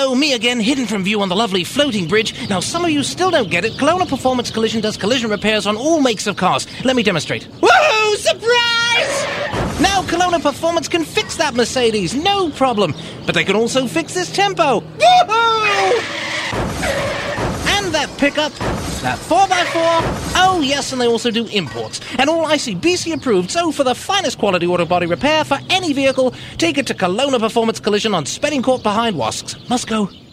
Hello, me again, hidden from view on the lovely floating bridge. Now, some of you still don't get it. Kelowna Performance Collision does collision repairs on all makes of cars. Let me demonstrate. Woohoo! Surprise! Now, Kelowna Performance can fix that Mercedes, no problem. But they can also fix this Tempo. Woohoo! And that pickup, that 4x4, oh yes, and they also do imports. And all ICBC approved, so for the finest quality auto body repair for any vehicle, take it to Kelowna Performance Collision on Spedding Court behind Wasks. Must go.